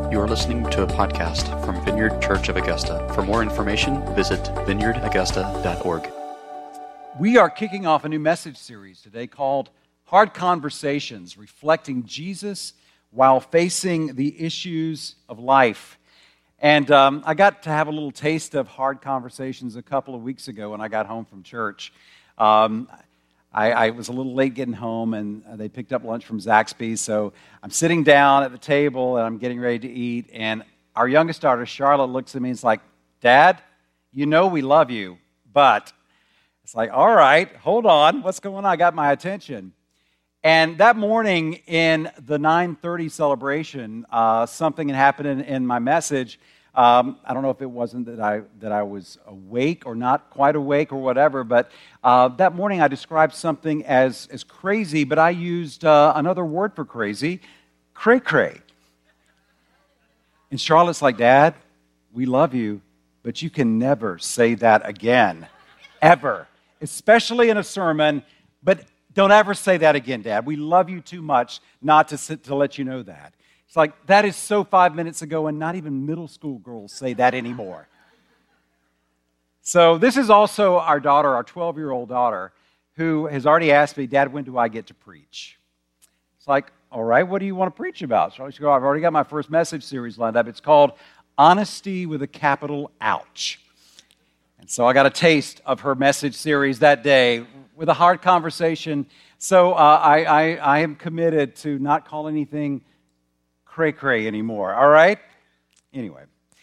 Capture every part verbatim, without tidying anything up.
You are listening to a podcast from Vineyard Church of Augusta. For more information, visit vineyard augusta dot org. We are kicking off a new message series today called Hard Conversations, reflecting Jesus while facing the issues of life. And um, I got to have a little taste of hard conversations a couple of weeks ago when I got home from church. Um, I, I was a little late getting home, and they picked up lunch from Zaxby's, so I'm sitting down at the table, and I'm getting ready to eat, and our youngest daughter, Charlotte, looks at me and is like, "Dad, you know we love you, but..." It's like, all right, hold on, what's going on? I got my attention. And that morning in the nine thirty celebration, uh, something had happened in, in my message. Um, I don't know if it wasn't that I that I was awake or not quite awake or whatever, but uh, that morning I described something as, as crazy, but I used uh, another word for crazy, cray-cray. And Charlotte's like, "Dad, we love you, but you can never say that again, ever, especially in a sermon, but don't ever say that again, Dad. We love you too much not to sit, to let you know that." It's like, that is so five minutes ago, and not even middle school girls say that anymore. So this is also our daughter, our twelve-year-old daughter, who has already asked me, "Dad, when do I get to preach?" It's like, all right, what do you want to preach about? So she goes, "I've already got my first message series lined up. It's called Honesty with a Capital Ouch." And so I got a taste of her message series that day with a hard conversation. So uh, I, I, I am committed to not call anything cray-cray anymore, all right? Anyway,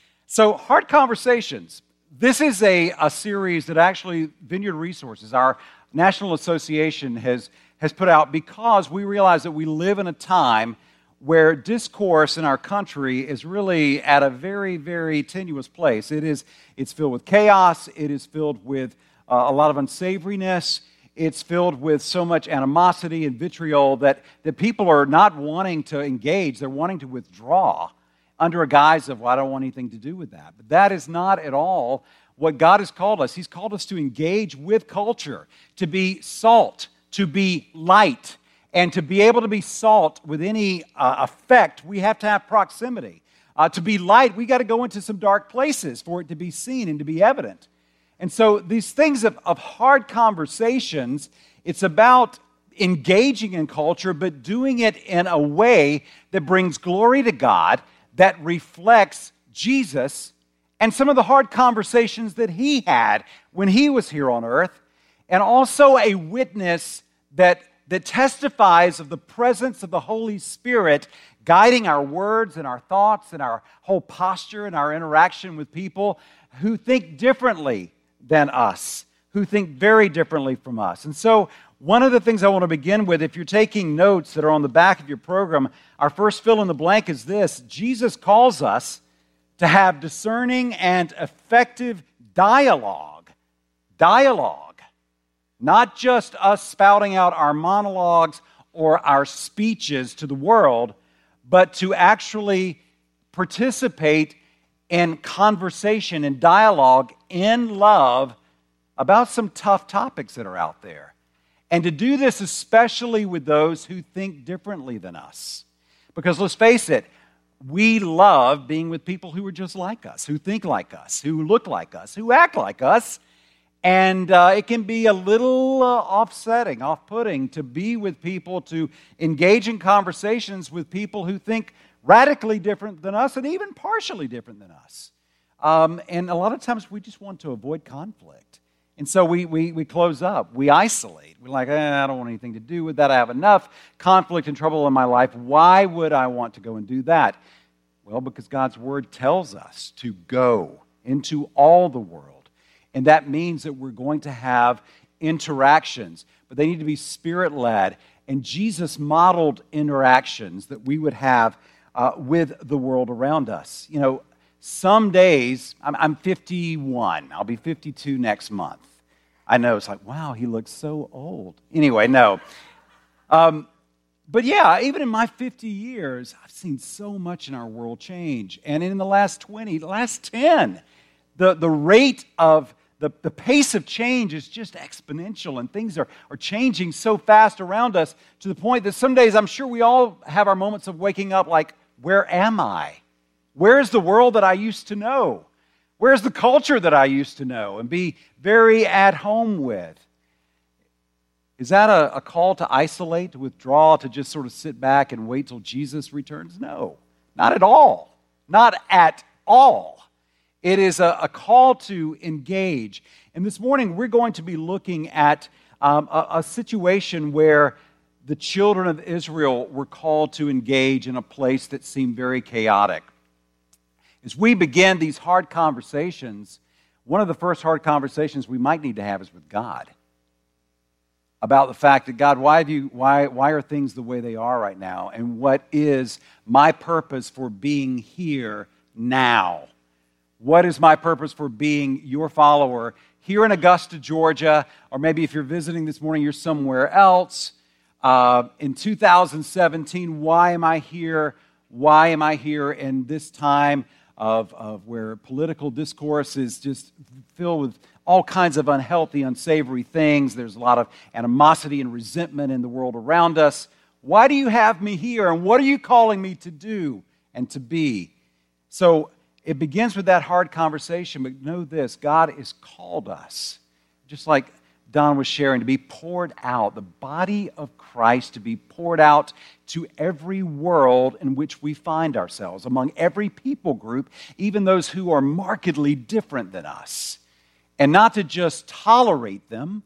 so Hard Conversations. This is a, a series that actually Vineyard Resources, our national association, has, has put out because we realize that we live in a time where discourse in our country is really at a very, very tenuous place. It is, it's filled with chaos. It is filled with uh, a lot of unsavoriness. It's filled with so much animosity and vitriol that, that people are not wanting to engage. They're wanting to withdraw under a guise of, "Well, I don't want anything to do with that." But that is not at all what God has called us. He's called us to engage with culture, to be salt, to be light. And to be able to be salt with any uh, effect, we have to have proximity. Uh, to be light, we got to go into some dark places for it to be seen and to be evident. And so these things of, of hard conversations, it's about engaging in culture, but doing it in a way that brings glory to God, that reflects Jesus and some of the hard conversations that he had when he was here on earth, and also a witness that that testifies of the presence of the Holy Spirit guiding our words and our thoughts and our whole posture and our interaction with people who think differently than us, who think very differently from us. And so one of the things I want to begin with, if you're taking notes that are on the back of your program, our first fill in the blank is this: Jesus calls us to have discerning and effective dialogue. Dialogue. Not just us spouting out our monologues or our speeches to the world, but to actually participate in conversation and dialogue in love about some tough topics that are out there. And to do this especially with those who think differently than us. Because let's face it, we love being with people who are just like us, who think like us, who look like us, who act like us. And uh, it can be a little uh, offsetting, off-putting to be with people, to engage in conversations with people who think radically different than us and even partially different than us. Um, and a lot of times we just want to avoid conflict. And so we, we, we close up. We isolate. We're like, eh, I don't want anything to do with that. I have enough conflict and trouble in my life. Why would I want to go and do that? Well, because God's Word tells us to go into all the world. And that means that we're going to have interactions, but they need to be Spirit-led. And Jesus modeled interactions that we would have uh, with the world around us. You know, some days, I'm, I'm fifty-one. I'll be fifty-two next month. I know, it's like, wow, he looks so old. Anyway, no. Um, but yeah, even in my fifty years, I've seen so much in our world change. And in the last twenty, the last ten, the, the rate of The, the pace of change is just exponential, and things are, are changing so fast around us to the point that some days I'm sure we all have our moments of waking up like, where am I? Where's the world that I used to know? Where's the culture that I used to know and be very at home with? Is that a, a call to isolate, to withdraw, to just sort of sit back and wait till Jesus returns? No, not at all. Not at all. It is a, a call to engage. And this morning we're going to be looking at um, a, a situation where the children of Israel were called to engage in a place that seemed very chaotic. As we begin these hard conversations, one of the first hard conversations we might need to have is with God. About the fact that, God, why have you, why, why are things the way they are right now? And what is my purpose for being here now? What is my purpose for being your follower here in Augusta, Georgia? Or maybe if you're visiting this morning, you're somewhere else. Uh, in two thousand seventeen, why am I here? Why am I here in this time of, of where political discourse is just filled with all kinds of unhealthy, unsavory things? There's a lot of animosity and resentment in the world around us. Why do you have me here? And what are you calling me to do and to be? So it begins with that hard conversation, but know this, God has called us, just like Don was sharing, to be poured out, the body of Christ to be poured out to every world in which we find ourselves, among every people group, even those who are markedly different than us. And not to just tolerate them.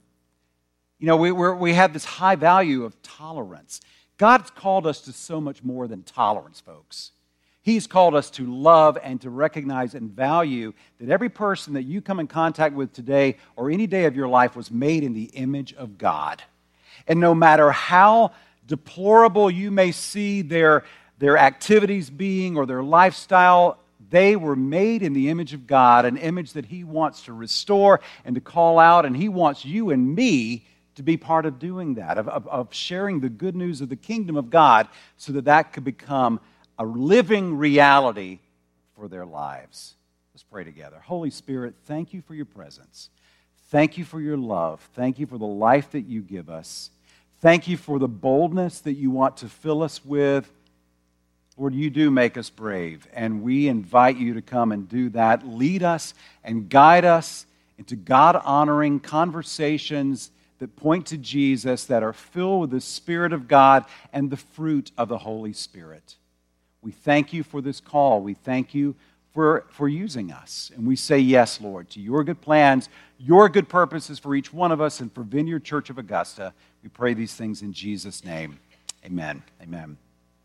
You know, we we're, we have this high value of tolerance. God's called us to so much more than tolerance, folks. He's called us to love and to recognize and value that every person that you come in contact with today or any day of your life was made in the image of God. And no matter how deplorable you may see their, their activities being or their lifestyle, they were made in the image of God, an image that He wants to restore and to call out, and He wants you and me to be part of doing that, of, of, of sharing the good news of the kingdom of God so that that could become a living reality for their lives. Let's pray together. Holy Spirit, thank you for your presence. Thank you for your love. Thank you for the life that you give us. Thank you for the boldness that you want to fill us with. Lord, you do make us brave, and we invite you to come and do that. Lead us and guide us into God-honoring conversations that point to Jesus, that are filled with the Spirit of God and the fruit of the Holy Spirit. We thank you for this call. We thank you for, for using us. And we say yes, Lord, to your good plans, your good purposes for each one of us, and for Vineyard Church of Augusta. We pray these things in Jesus' name. Amen. Amen.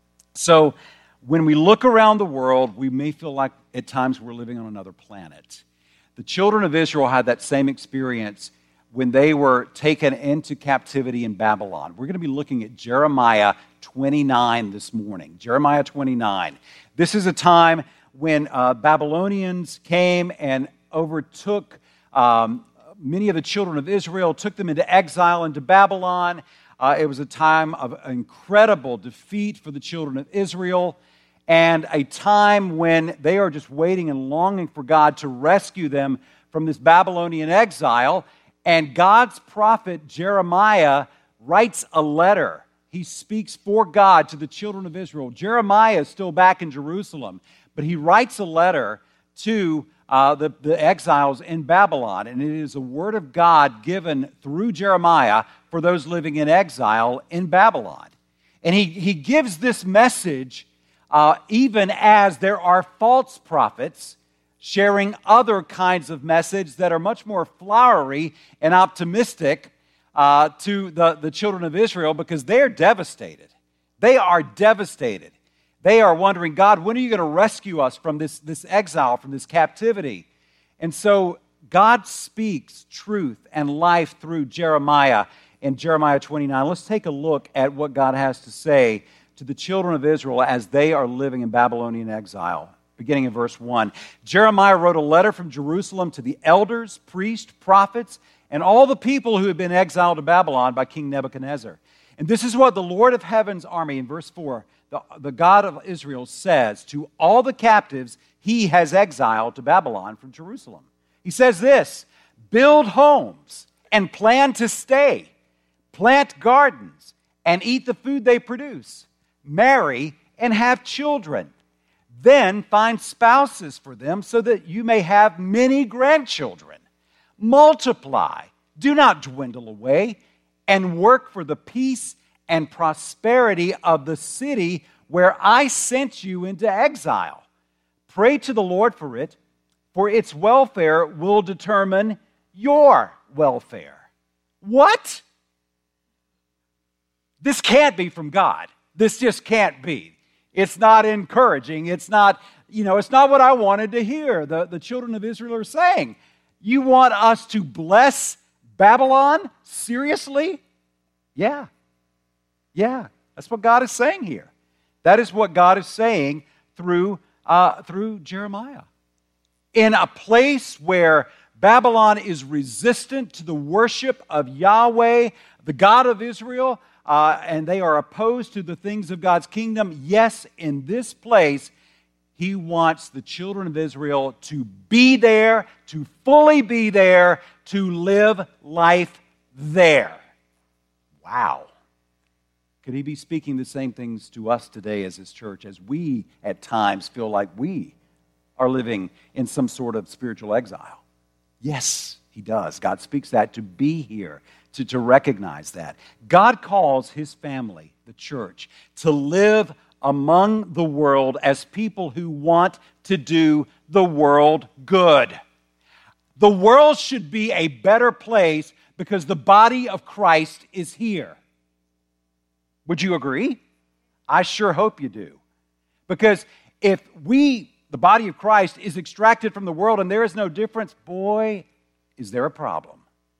So, when we look around the world, we may feel like at times we're living on another planet. The children of Israel had that same experience when they were taken into captivity in Babylon. We're going to be looking at Jeremiah twenty-nine this morning. Jeremiah twenty-nine. This is a time when uh, Babylonians came and overtook um, many of the children of Israel, took them into exile into Babylon. Uh, it was a time of incredible defeat for the children of Israel, and a time when they are just waiting and longing for God to rescue them from this Babylonian exile. And God's prophet Jeremiah writes a letter. He speaks for God to the children of Israel. Jeremiah is still back in Jerusalem, but he writes a letter to uh, the, the exiles in Babylon, and it is a word of God given through Jeremiah for those living in exile in Babylon. And he, he gives this message uh, even as there are false prophets sharing other kinds of message that are much more flowery and optimistic uh, to the, the children of Israel, because they are devastated. They are devastated. They are wondering, God, when are you going to rescue us from this, this exile, from this captivity? And so God speaks truth and life through Jeremiah in Jeremiah twenty-nine. Let's take a look at what God has to say to the children of Israel as they are living in Babylonian exile. Beginning in verse one. Jeremiah wrote a letter from Jerusalem to the elders, priests, prophets, and all the people who had been exiled to Babylon by King Nebuchadnezzar. And this is what the Lord of heaven's army, in verse four, the, the God of Israel says to all the captives he has exiled to Babylon from Jerusalem. He says this: build homes and plan to stay, plant gardens and eat the food they produce, marry and have children. Then find spouses for them so that you may have many grandchildren. Multiply, do not dwindle away, and work for the peace and prosperity of the city where I sent you into exile. Pray to the Lord for it, for its welfare will determine your welfare. What? This can't be from God. This just can't be. It's not encouraging. It's not, you know, it's not what I wanted to hear. The, the children of Israel are saying, you want us to bless Babylon? Seriously? Yeah. Yeah. That's what God is saying here. That is what God is saying through, uh, through Jeremiah. In a place where Babylon is resistant to the worship of Yahweh, the God of Israel, uh, and they are opposed to the things of God's kingdom, yes, in this place, He wants the children of Israel to be there, to fully be there, to live life there. Wow. Could He be speaking the same things to us today as His church, as we at times feel like we are living in some sort of spiritual exile? Yes, He does. God speaks that to be here, to, to recognize that. God calls His family, the church, to live among the world as people who want to do the world good. The world should be a better place because the body of Christ is here. Would you agree? I sure hope you do. Because if we, the body of Christ, is extracted from the world and there is no difference, boy, is there a problem.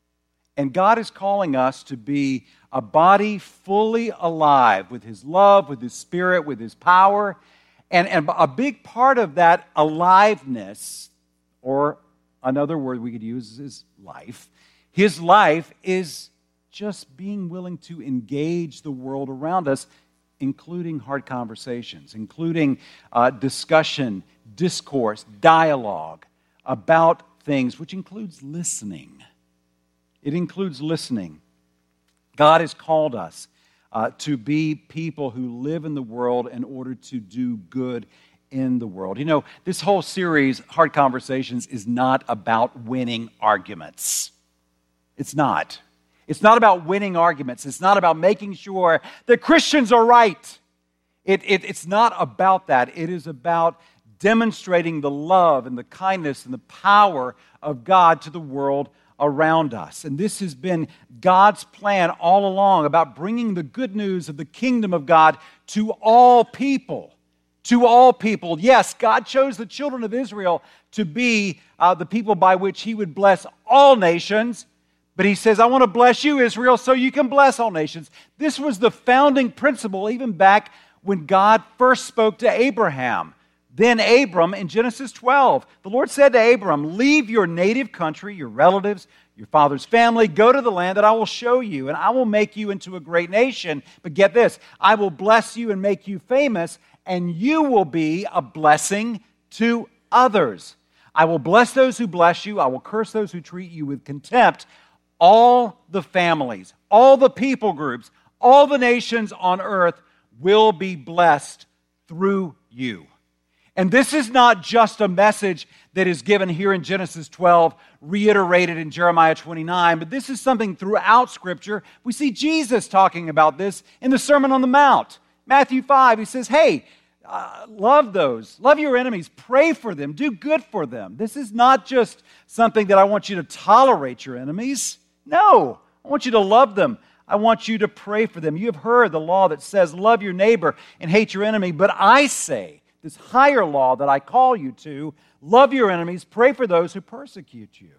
And God is calling us to be a body fully alive with His love, with His Spirit, with His power. And, and a big part of that aliveness, or another word we could use is life, His life is just being willing to engage the world around us, including hard conversations, including uh, discussion, discourse, dialogue about things, which includes listening. It includes listening. God has called us uh, to be people who live in the world in order to do good in the world. You know, this whole series, Hard Conversations, is not about winning arguments. It's not. It's not about winning arguments. It's not about making sure that Christians are right. It, it, it's not about that. It is about demonstrating the love and the kindness and the power of God to the world around us. And this has been God's plan all along about bringing the good news of the kingdom of God to all people. To all people. Yes, God chose the children of Israel to be uh, the people by which He would bless all nations. But He says, I want to bless you, Israel, so you can bless all nations. This was the founding principle even back when God first spoke to Abraham. Then Abram, in Genesis twelve, the Lord said to Abram, leave your native country, your relatives, your father's family, go to the land that I will show you, and I will make you into a great nation. But get this, I will bless you and make you famous, and you will be a blessing to others. I will bless those who bless you. I will curse those who treat you with contempt. All the families, all the people groups, all the nations on earth will be blessed through you. And this is not just a message that is given here in Genesis twelve, reiterated in Jeremiah twenty-nine, but this is something throughout Scripture. We see Jesus talking about this in the Sermon on the Mount. Matthew five, He says, hey, uh, love those, love your enemies, pray for them, do good for them. This is not just something that I want you to tolerate your enemies. No, I want you to love them. I want you to pray for them. You have heard the law that says, love your neighbor and hate your enemy. But I say, this higher law that I call you to, love your enemies, pray for those who persecute you.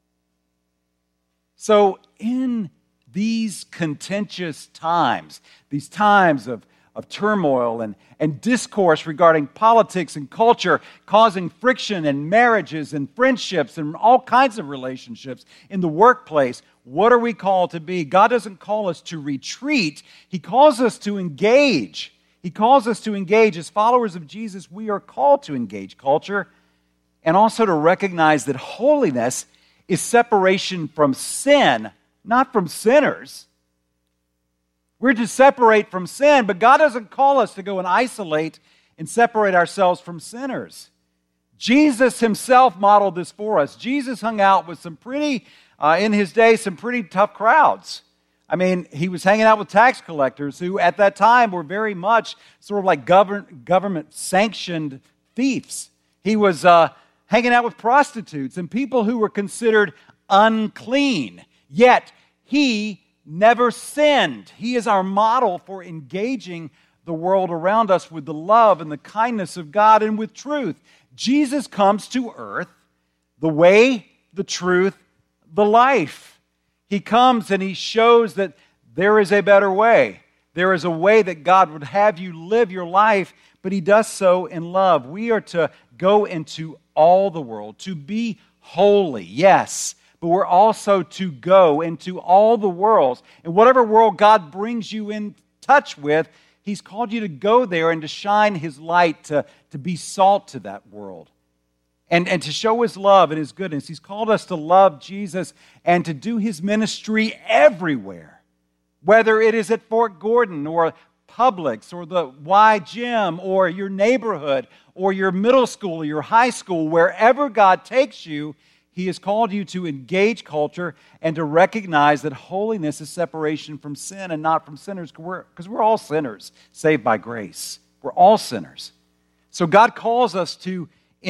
So in these contentious times, these times of, of turmoil and, and discourse regarding politics and culture, causing friction in marriages and friendships and all kinds of relationships in the workplace, what are we called to be? God doesn't call us to retreat. He calls us to engage. He calls us to engage. As followers of Jesus, we are called to engage culture and also to recognize that holiness is separation from sin, not from sinners. We're to separate from sin, but God doesn't call us to go and isolate and separate ourselves from sinners. Jesus himself modeled this for us. Jesus hung out with some pretty, uh, in his day, some pretty tough crowds. I mean, he was hanging out with tax collectors who at that time were very much sort of like government, government-sanctioned thieves. He was uh, hanging out with prostitutes and people who were considered unclean. Yet, he never sinned. He is our model for engaging the world around us with the love and the kindness of God and with truth. Jesus comes to earth, the way, the truth, the life. He comes and he shows that there is a better way. There is a way that God would have you live your life, but he does so in love. We are to go into all the world, to be holy, yes, but we're also to go into all the worlds. And whatever world God brings you in touch with, he's called you to go there and to shine his light, to, to be salt to that world. And, and to show his love and his goodness. He's called us to love Jesus and to do his ministry everywhere. Whether it is at Fort Gordon or Publix or the Y Gym or your neighborhood or your middle school or your high school, wherever God takes you, he has called you to engage culture and to recognize that holiness is separation from sin and not from sinners, because we're, because we're all sinners saved by grace. We're all sinners. So God calls us to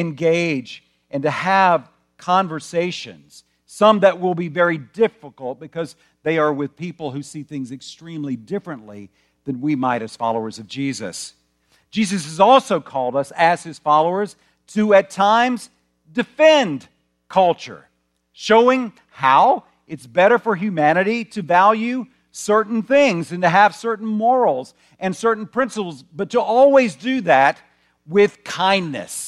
engage and to have conversations, some that will be very difficult because they are with people who see things extremely differently than we might as followers of Jesus. Jesus has also called us as his followers to at times defend culture, showing how it's better for humanity to value certain things and to have certain morals and certain principles, but to always do that with kindness.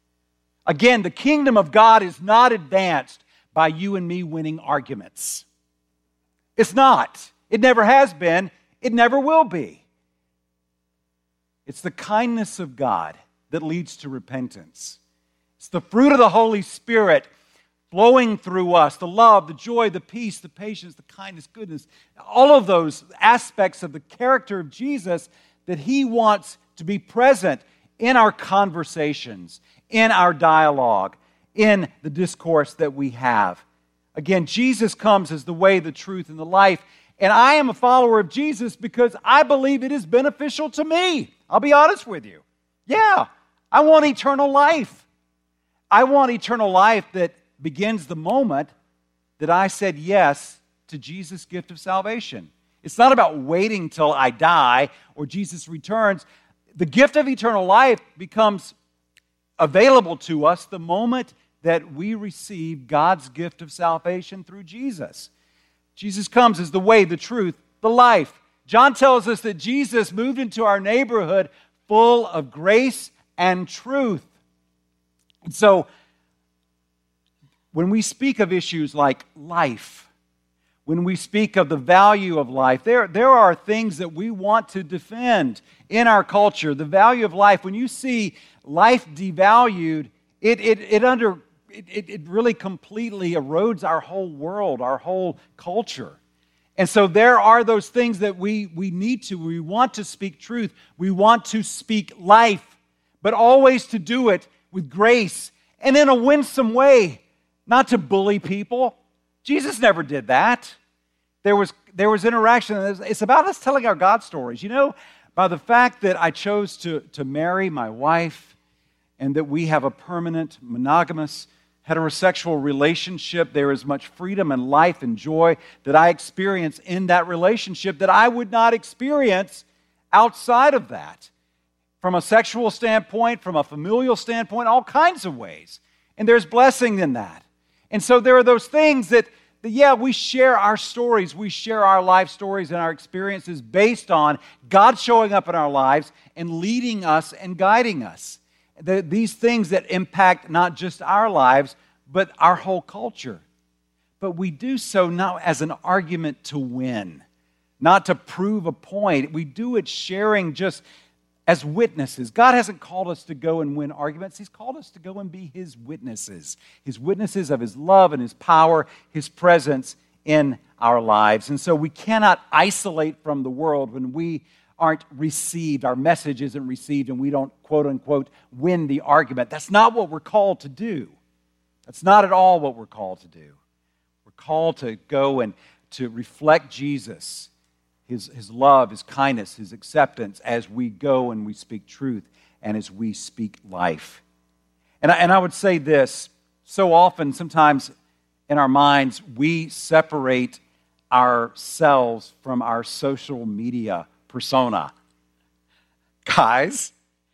Again, the kingdom of God is not advanced by you and me winning arguments. It's not. It never has been. It never will be. It's the kindness of God that leads to repentance. It's the fruit of the Holy Spirit flowing through us, the love, the joy, the peace, the patience, the kindness, goodness, all of those aspects of the character of Jesus that he wants to be present in our conversations, in our dialogue, in the discourse that we have. Again, Jesus comes as the way, the truth, and the life. And I am a follower of Jesus because I believe it is beneficial to me. I'll be honest with you. Yeah, I want eternal life. I want eternal life that begins the moment that I said yes to Jesus' gift of salvation. It's not about waiting till I die or Jesus returns. The gift of eternal life becomes available to us the moment that we receive God's gift of salvation through Jesus. Jesus comes as the way, the truth, the life. John tells us that Jesus moved into our neighborhood full of grace and truth. And so, when we speak of issues like life, when we speak of the value of life, there, there are things that we want to defend in our culture. The value of life, when you see life devalued, it, it, it, under, it, it really completely erodes our whole world, our whole culture. And so there are those things that we, we need to, we want to speak truth, we want to speak life, but always to do it with grace and in a winsome way, not to bully people. Jesus never did that. There was, there was interaction. It's about us telling our God stories. You know, by the fact that I chose to, to marry my wife and that we have a permanent, monogamous, heterosexual relationship, there is much freedom and life and joy that I experience in that relationship that I would not experience outside of that. From a sexual standpoint, from a familial standpoint, all kinds of ways. And there's blessing in that. And so there are those things that, that, yeah, we share our stories, we share our life stories and our experiences based on God showing up in our lives and leading us and guiding us. The, these things that impact not just our lives, but our whole culture. But we do so not as an argument to win, not to prove a point. We do it sharing just as witnesses. God hasn't called us to go and win arguments. He's called us to go and be His witnesses. His witnesses of His love and His power, His presence in our lives. And so we cannot isolate from the world when we aren't received, our message isn't received, and we don't, quote unquote, win the argument. That's not what we're called to do. That's not at all what we're called to do. We're called to go and to reflect Jesus, his, his love, his kindness, his acceptance as we go and we speak truth and as we speak life. And I, and I would say this, so often, sometimes in our minds, we separate ourselves from our social media persona. Guys,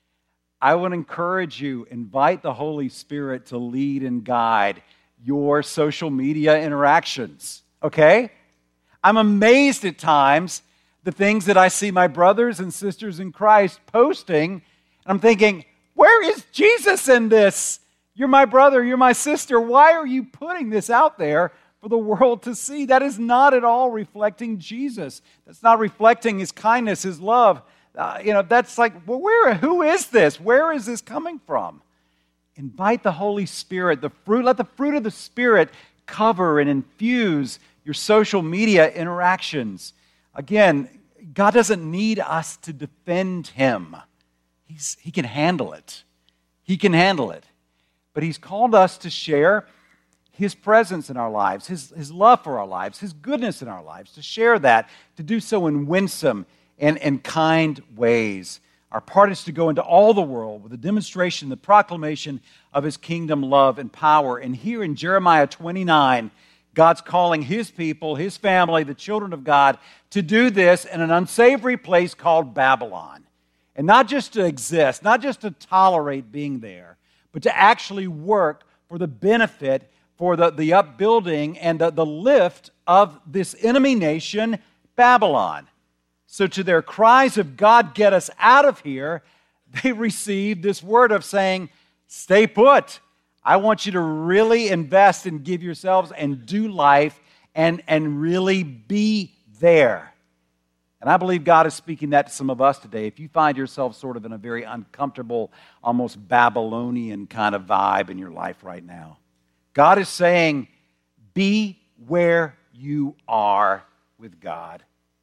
I would encourage you, invite the Holy Spirit to lead and guide your social media interactions, okay? I'm amazed at times the things that I see my brothers and sisters in Christ posting, and I'm thinking, where is Jesus in this? You're my brother, you're my sister. Why are you putting this out there for the world to see? That is not at all reflecting Jesus. That's not reflecting his kindness, his love. Uh, you know, that's like, well, where, who is this? Where is this coming from? Invite the Holy Spirit, the fruit, let the fruit of the Spirit cover and infuse your social media interactions. Again, God doesn't need us to defend him. He's, he can handle it. He can handle it. But he's called us to share his presence in our lives, his, his love for our lives, his goodness in our lives, to share that, to do so in winsome and, and kind ways. Our part is to go into all the world with a demonstration, the proclamation of his kingdom love and power. And here in Jeremiah twenty-nine, God's calling his people, his family, the children of God, to do this in an unsavory place called Babylon. And not just to exist, not just to tolerate being there, but to actually work for the benefit, for the, the upbuilding and the, the lift of this enemy nation, Babylon. So to their cries of, God, get us out of here, they received this word of saying, stay put. I want you to really invest and give yourselves and do life and, and really be there. And I believe God is speaking that to some of us today. If you find yourself sort of in a very uncomfortable, almost Babylonian kind of vibe in your life right now, God is saying, be where you are with God.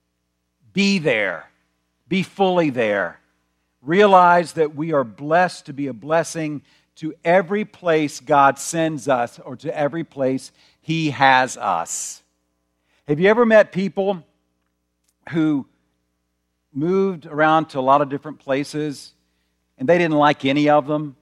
Be there. Be fully there. Realize that we are blessed to be a blessing to every place God sends us or to every place he has us. Have you ever met people who moved around to a lot of different places and they didn't like any of them?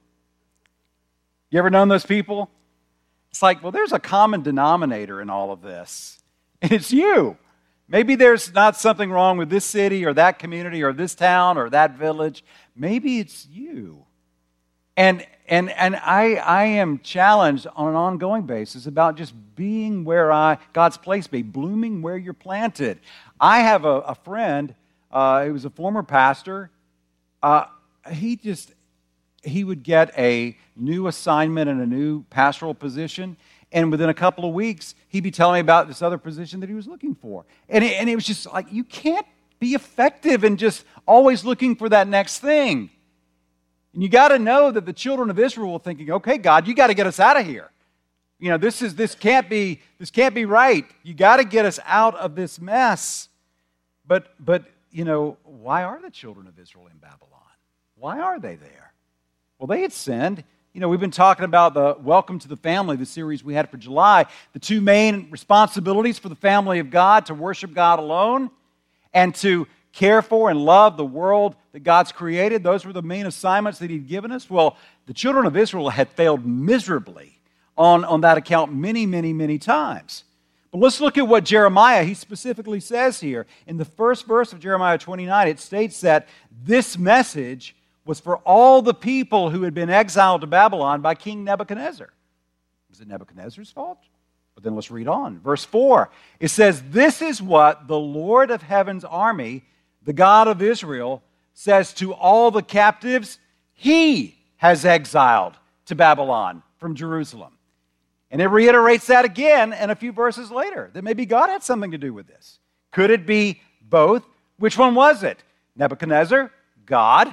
You ever known those people? It's like, well, there's a common denominator in all of this, and it's you. Maybe there's not something wrong with this city or that community or this town or that village. Maybe it's you. And and and I I am challenged on an ongoing basis about just being where I God's placed me, blooming where you're planted. I have a, a friend uh, who was a former pastor. Uh, he just he would get a new assignment and a new pastoral position, and within a couple of weeks, he'd be telling me about this other position that he was looking for. And it, and it was just like, you can't be effective in just always looking for that next thing. And you got to know that the children of Israel were thinking, okay, God, you got to get us out of here. You know, this is this can't be this can't be right. You got to get us out of this mess. But but you know, why are the children of Israel in Babylon? Why are they there? Well, they had sinned. You know, we've been talking about the Welcome to the Family, the series we had for July. The two main responsibilities for the family of God: to worship God alone and to care for and love the world that God's created. Those were the main assignments that he'd given us. Well, the children of Israel had failed miserably on, on that account many, many, many times. But let's look at what Jeremiah, he specifically says here. In the first verse of Jeremiah twenty-nine, it states that this message was for all the people who had been exiled to Babylon by King Nebuchadnezzar. Was it Nebuchadnezzar's fault? But then let's read on. Verse four, it says, this is what the Lord of heaven's army, the God of Israel, says to all the captives he has exiled to Babylon from Jerusalem. And it reiterates that again in a few verses later, that maybe God had something to do with this. Could it be both? Which one was it? Nebuchadnezzar? God?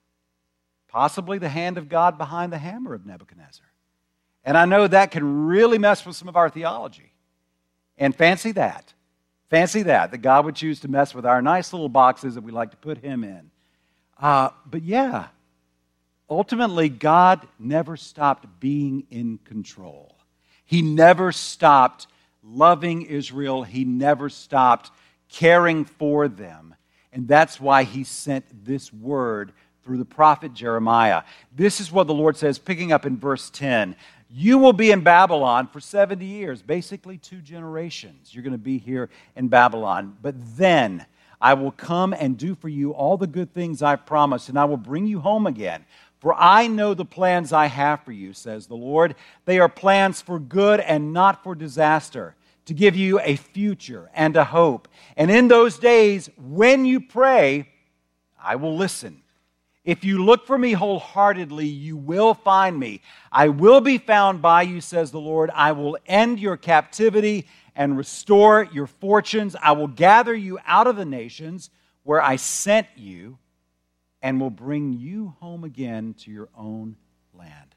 Possibly the hand of God behind the hammer of Nebuchadnezzar. And I know that can really mess with some of our theology. And fancy that. Fancy that, that God would choose to mess with our nice little boxes that we like to put him in. Uh, but yeah, ultimately, God never stopped being in control. He never stopped loving Israel. He never stopped caring for them. And that's why he sent this word through the prophet Jeremiah. This is what the Lord says, picking up in verse ten. You will be in Babylon for seventy years, basically two generations. You're going to be here in Babylon. But then I will come and do for you all the good things I've promised, and I will bring you home again. For I know the plans I have for you, says the Lord. They are plans for good and not for disaster, to give you a future and a hope. And in those days, when you pray, I will listen. If you look for me wholeheartedly, you will find me. I will be found by you, says the Lord. I will end your captivity and restore your fortunes. I will gather you out of the nations where I sent you and will bring you home again to your own land.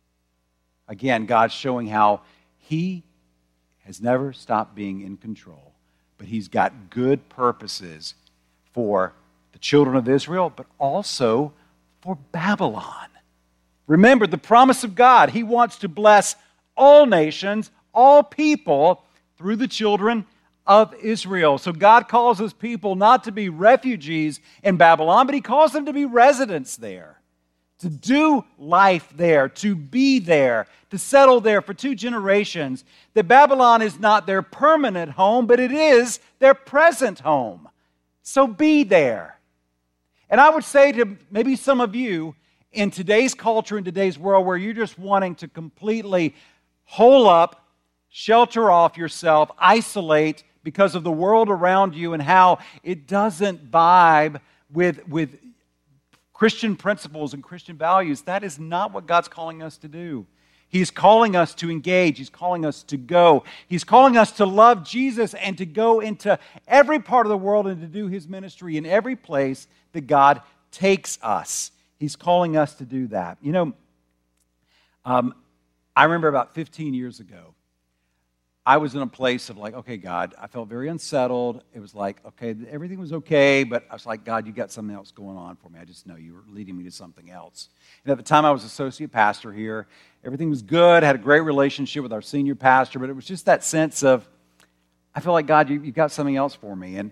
Again, God's showing how he has never stopped being in control, but he's got good purposes for the children of Israel, but also for Babylon. Remember the promise of God. He wants to bless all nations, all people, through the children of Israel. So God calls his people not to be refugees in Babylon, but he calls them to be residents there, to do life there, to be there, to settle there for two generations. That Babylon is not their permanent home, but it is their present home. So be there. And I would say to maybe some of you, in today's culture, in today's world, where you're just wanting to completely hole up, shelter off yourself, isolate because of the world around you and how it doesn't vibe with, with Christian principles and Christian values, that is not what God's calling us to do. He's calling us to engage. He's calling us to go. He's calling us to love Jesus and to go into every part of the world and to do his ministry in every place that God takes us. He's calling us to do that. You know, um, I remember about fifteen years ago, I was in a place of like, okay, God, I felt very unsettled. It was like, okay, everything was okay, but I was like, God, you got something else going on for me. I just know you were leading me to something else. And at the time, I was associate pastor here. Everything was good. I had a great relationship with our senior pastor, but it was just that sense of, I feel like, God, you, you got something else for me. And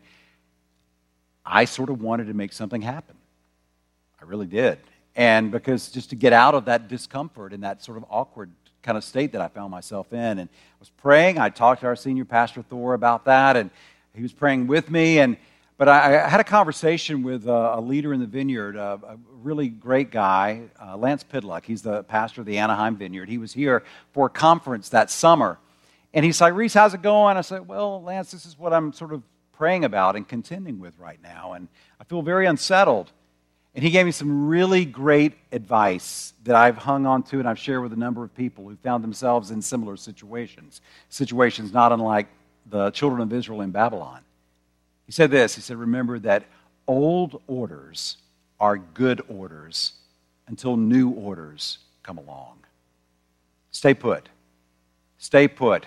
I sort of wanted to make something happen. I really did. And because just to get out of that discomfort and that sort of awkward kind of state that I found myself in. And I was praying. I talked to our senior pastor, Thor, about that, and he was praying with me. And But I, I had a conversation with a, a leader in the vineyard, a, a really great guy, uh, Lance Pidluck. He's the pastor of the Anaheim Vineyard. He was here for a conference that summer. And he's like, Reese, how's it going? I said, well, Lance, this is what I'm sort of praying about and contending with right now. And I feel very unsettled. And he gave me some really great advice that I've hung on to and I've shared with a number of people who found themselves in similar situations. Situations not unlike the children of Israel in Babylon. He said this, he said, remember that old orders are good orders until new orders come along. Stay put. Stay put.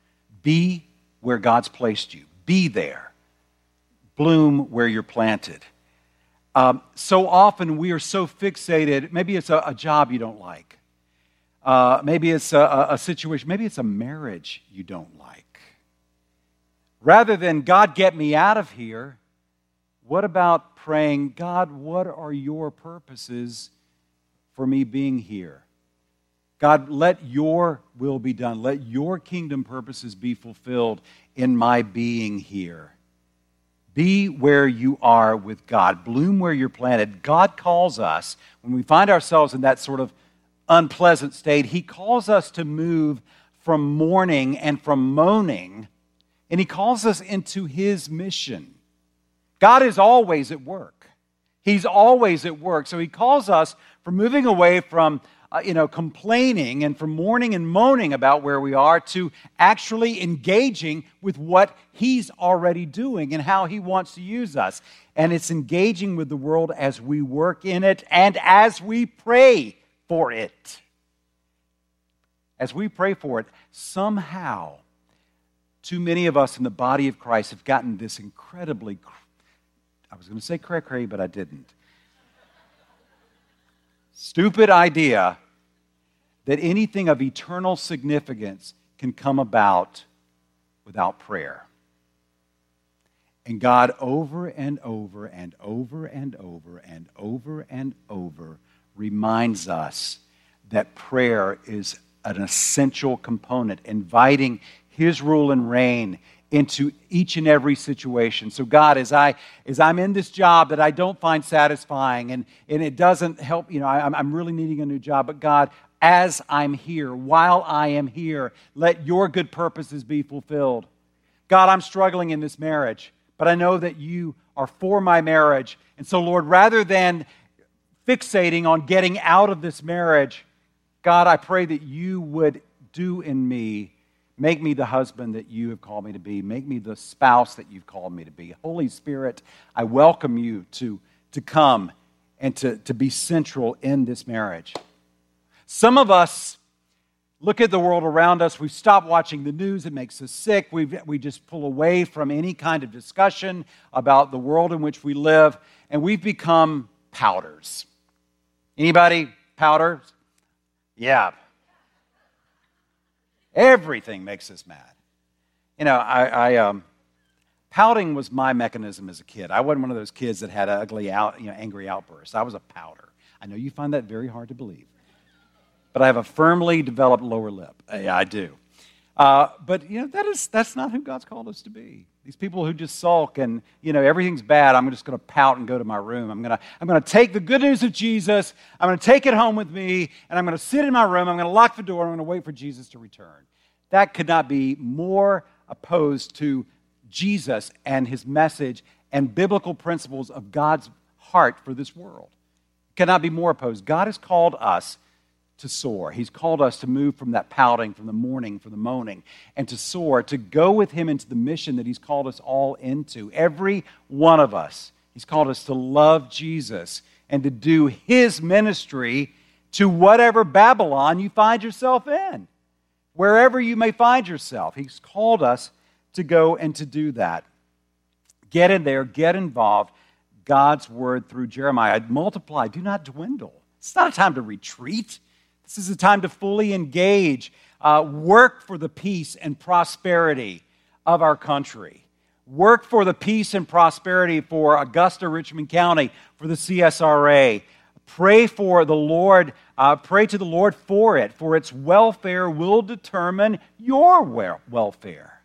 Be where God's placed you. Be there. Bloom where you're planted. Um, so often we are so fixated, maybe it's a, a job you don't like. Uh, maybe it's a, a situation, maybe it's a marriage you don't like. Rather than, God, get me out of here, what about praying, God, what are your purposes for me being here? God, let your will be done. Let your kingdom purposes be fulfilled in my being here. Be where you are with God. Bloom where you're planted. God calls us, when we find ourselves in that sort of unpleasant state, he calls us to move from mourning and from moaning, and he calls us into his mission. God is always at work. He's always at work. So he calls us from moving away from Uh, you know, complaining and from mourning and moaning about where we are to actually engaging with what he's already doing and how he wants to use us. And it's engaging with the world as we work in it and as we pray for it. As we pray for it, somehow too many of us in the body of Christ have gotten this incredibly, I was going to say cray-cray, but I didn't. Stupid idea that anything of eternal significance can come about without prayer. And God over and over and over and over and over and over reminds us that prayer is an essential component, inviting His rule and reign into each and every situation. So God, as, I, as I'm in this job that I don't find satisfying and, and it doesn't help, you know, I, I'm really needing a new job, but God, as I'm here, while I am here, let your good purposes be fulfilled. God, I'm struggling in this marriage, but I know that you are for my marriage. And so, Lord, rather than fixating on getting out of this marriage, God, I pray that you would do in me, make me the husband that you have called me to be. Make me the spouse that you've called me to be. Holy Spirit, I welcome you to, to come and to, to be central in this marriage. Some of us look at the world around us. We've stopped watching the news. It makes us sick. we we just pull away from any kind of discussion about the world in which we live, and we've become pouters. Anybody pouters? Yeah. Everything makes us mad. You know, I, I um, pouting was my mechanism as a kid. I wasn't one of those kids that had ugly, out, you know, angry outbursts. I was a pouter. I know you find that very hard to believe. But I have a firmly developed lower lip. Yeah, I do. Uh, but, you know, that is, that's not who God's called us to be. These people who just sulk and, you know, everything's bad, I'm just going to pout and go to my room. I'm going to I'm going to take the good news of Jesus, I'm going to take it home with me, and I'm going to sit in my room, I'm going to lock the door, and I'm going to wait for Jesus to return. That could not be more opposed to Jesus and his message and biblical principles of God's heart for this world. It cannot be more opposed. God has called us to soar. He's called us to move from that pouting, from the mourning, from the moaning, and to soar, to go with him into the mission that he's called us all into. Every one of us. He's called us to love Jesus and to do his ministry to whatever Babylon you find yourself in. Wherever you may find yourself, he's called us to go and to do that. Get in there, get involved. God's word through Jeremiah. Multiply, do not dwindle. It's not a time to retreat. This is a time to fully engage, uh, work for the peace and prosperity of our country. Work for the peace and prosperity for Augusta, Richmond County, for the C S R A. Pray for the Lord, uh, pray to the Lord for it, for its welfare will determine your welfare.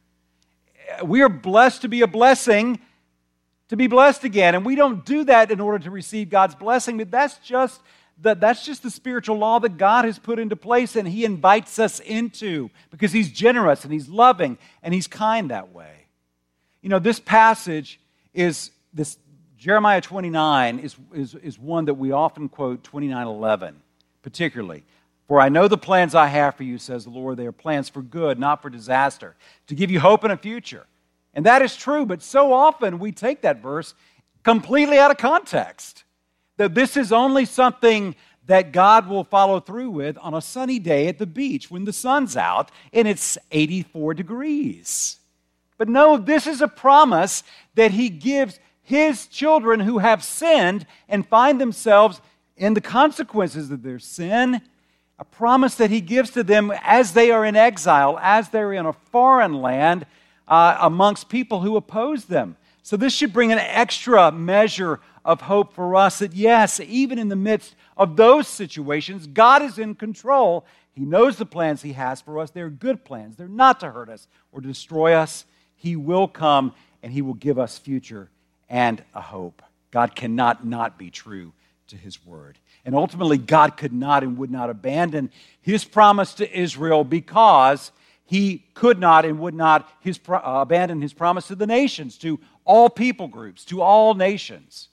We are blessed to be a blessing, to be blessed again, and we don't do that in order to receive God's blessing, but that's just the, that's just the spiritual law that God has put into place, and he invites us into because he's generous and he's loving and he's kind that way. You know, this passage is this. Jeremiah twenty-nine is, is, is one that we often quote, twenty-nine eleven, particularly. For I know the plans I have for you, says the Lord. They are plans for good, not for disaster, to give you hope and a future. And that is true, but so often we take that verse completely out of context. That this is only something that God will follow through with on a sunny day at the beach when the sun's out and it's eighty-four degrees. But no, this is a promise that he gives his children who have sinned and find themselves in the consequences of their sin, a promise that he gives to them as they are in exile, as they're in a foreign land uh, amongst people who oppose them. So this should bring an extra measure of hope for us that yes, even in the midst of those situations, God is in control. He knows the plans he has for us. They're good plans. They're not to hurt us or destroy us. He will come and he will give us future and a hope. God cannot not be true to his word. And ultimately, God could not and would not abandon his promise to Israel because he could not and would not his, uh, abandon his promise to the nations, to all people groups, to all nations.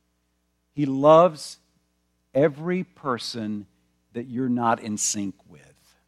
He loves every person that you're not in sync with.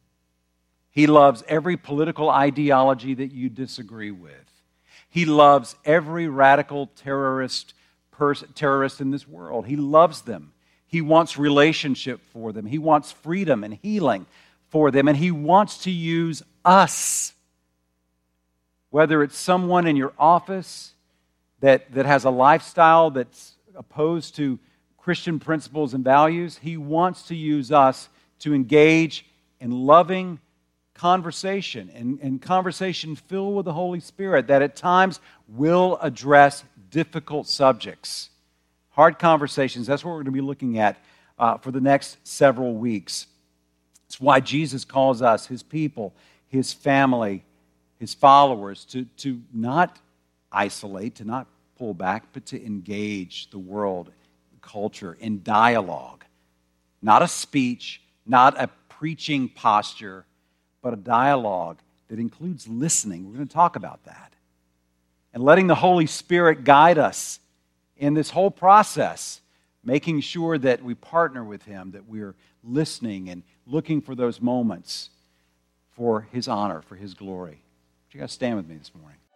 He loves every political ideology that you disagree with. He loves every radical terrorist person, terrorist in this world. He loves them. He wants relationship for them. He wants freedom and healing for them. And he wants to use us whether it's someone in your office that, that has a lifestyle that's opposed to Christian principles and values. He wants to use us to engage in loving conversation and, and conversation filled with the Holy Spirit that at times will address difficult subjects. Hard conversations, that's what we're going to be looking at uh, for the next several weeks. It's why Jesus calls us, his people, his family, his followers, to, to not isolate, to not pull back, but to engage the world, culture in dialogue. Not a speech, not a preaching posture, but a dialogue that includes listening. We're going to talk about that. And letting the Holy Spirit guide us in this whole process, making sure that we partner with him, that we're listening and looking for those moments for his honor, for his glory. Would you guys stand with me this morning?